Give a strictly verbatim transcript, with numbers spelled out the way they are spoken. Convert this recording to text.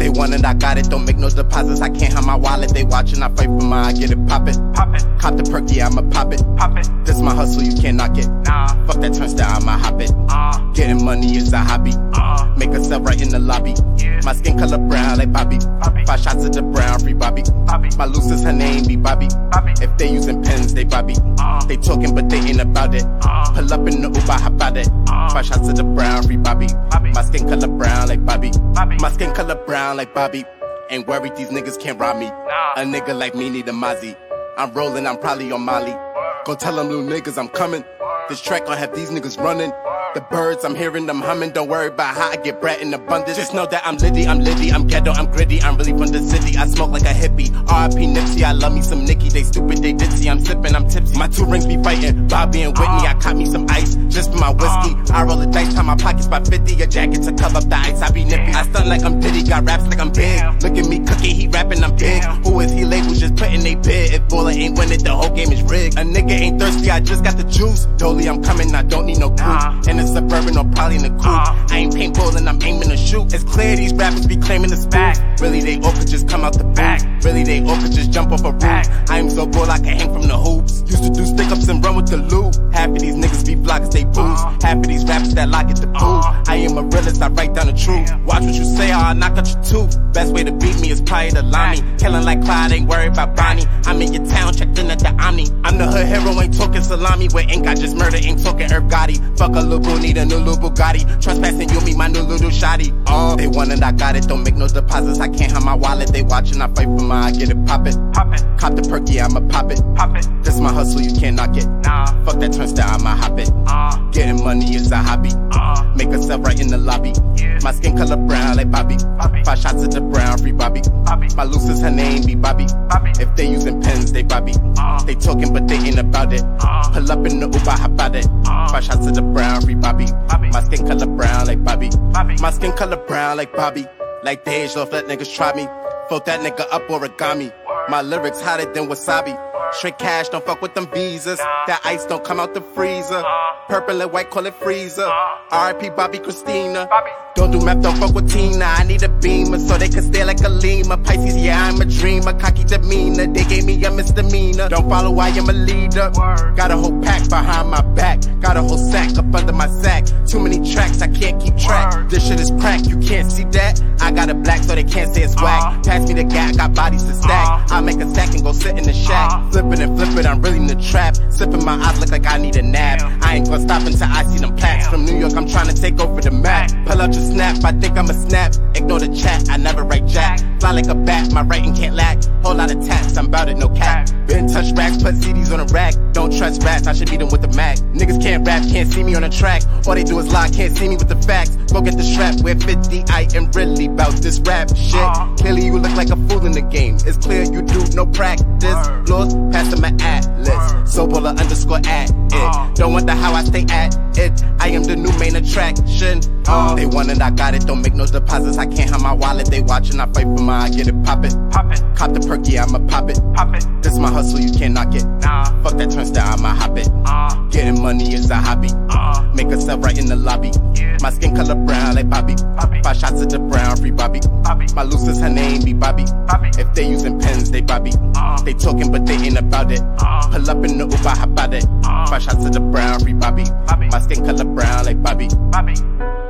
They want it, I got it, don't make no deposits. I can't have my wallet, they watching, I fight for mine, I get it, pop it. Pop it. Cop the perk, yeah, I'ma pop it. Pop it. This my hustle, you can't knock it. Nah. Fuck that turnstile, I'ma hop it. Uh. Getting money is a hobby. Uh. Make herself right in the lobby. Yeah. My skin color brown like Bobby. Bobby. Five shots of the brown, free Bobby. Bobby. My looses, her name be Bobby. Bobby. If they using pens, they Bobby. Uh. They talking, but they ain't about it. Uh. Pull up in the Uber, hop out it. Uh. Five shots of the brown, free Bobby. Bobby. My skin color brown like Bobby. Bobby. My skin color brown like Bobby. Ain't worried, these niggas can't rob me. Nah. A nigga like me need a Mozzie. I'm rolling, I'm probably on Molly. Go tell them little niggas I'm coming. This track gon' have these niggas running. The birds, I'm hearing them humming. Don't worry about how I get bread in abundance. Just know that I'm litty, I'm litty, I'm ghetto, I'm gritty. I'm really from the city, I smoke like a hippie. R I P Nipsey, I love me some Nicki. They stupid, they ditzy, I'm sipping, I'm tipsy. My two rings be fighting, Bobby and Whitney. I caught me some ice, just for my whiskey. I roll the dice, time my pockets by fifty. A jacket to cover up the ice, I be nippy. I stunt like I'm Diddy, got raps like I'm big. Look at me cooking, he rapping, I'm big. Who is he labeled, just putting they bid. If Buller ain't winning, the whole game is rigged. A nigga ain't thirsty, I just got the juice. Dolly, I'm coming, I don't need no crew. In the suburban or probably in the coupe. I ain't paintballing, I'm aiming to shoot. It's clear these rappers be claiming the spec. Really, they all could just come out the back. Really, they all could just jump off a roof. I am so bold, I can hang from the hoops. Used to do stick-ups and run with the loot. Half of these niggas be flockers, they booze. Half of these rappers that lock at the booth. I am a realist, I write down the truth. Watch what you say or I'll knock out your tooth. Best way to beat me is probably to lie me. Killing like Clyde, ain't worried about Bonnie. I'm in your town, checked in at the Omni. I'm the hood hero, ain't talking salami. With ink, I just murder, ain't talking Herb Gotti. Fuck a little boo, need a new little Bugatti. Trespassing, you me, my new little shotty. Oh, they want it, I got it, don't make no deposits. I can't have my wallet, they watching, I fight for mine, I get it, pop it. Pop it. Cop the perk, yeah, I'ma pop it. Pop it. This my hustle, you can't knock it. Nah. Fuck that turnstile, I'ma hop it. Uh. Getting money is a hobby. Uh. Make herself right in the lobby. Yeah. My skin color brown like Bobby. Bobby. Five shots of the brown, free Bobby. Bobby. My looses, her name be Bobby. Bobby. If they using pens, they Bobby. Uh. They talking, but they ain't about it. Uh. Pull up in the Uber, hop out it. Uh. Five shots of the brown, free Bobby. Bobby. My skin color brown like Bobby. Bobby. My skin color brown like Bobby. Like Dej, love that niggas try me. Fold that nigga up origami. My lyrics hotter than wasabi. Straight cash, don't fuck with them visas. That ice don't come out the freezer. Purple and white, call it freezer. R I P Bobby Christina. Don't do math, don't fuck with Tina. I need a beamer so they can stay like a Lima. Pisces, yeah, I'm a dreamer. Cocky demeanor, they gave me a misdemeanor. Don't follow, I am a leader. Got a whole pack behind my back. Got a whole sack up under my sack. Too many tracks, I can't keep track. This shit is crack, you can't see that. I got a black so they can't say it's whack. Pass me the gat, got bodies to stack. I make a stack and go sit in the shack. Flip it and flip it, I'm really in the trap. Sipping my eyes look like I need a nap. I ain't gonna stop until I see them plaques. From New York, I'm trying to take over the map. Pull out your snap, I think I'm a snap. Ignore the chat, I never write jack. Fly like a bat, my writing can't lack. Whole lot of tats, I'm bout it, no cap. Been touch racks, put C Ds on a rack. Don't trust rats, I should beat them with a Mac. Niggas can't rap, can't see me on a track. All they do is lie, can't see me with the facts. Go get the strap, we're fifty, I am really bout this rap shit. Clearly you look like a fool in the game. It's clear you do no practice. Floors, passing my atlas. So baller underscore at it. Don't wonder how I stay at it. I am the new main attraction. Uh, they want it, I got it, don't make no deposits. I can't have my wallet, they watching, I fight for mine, I get it, pop it. Pop it. Cop the perk, yeah, I'ma pop it. Pop it. This my hustle, you can't knock it. Nah. Fuck that turnstile, I'ma hop it. Uh. Getting money is a hobby. Uh. Make herself right in the lobby. Yeah. My skin color brown like Bobby. Bobby. Five shots of the brown, free Bobby. Bobby. My looses, her name be Bobby. Bobby. If they using pens, they Bobby. Uh. They talking, but they ain't about it. Uh. Pull up in the Uber, hop out it. Uh. Five shots of the brown, free Bobby. Bobby. My skin color brown like Bobby. Bobby.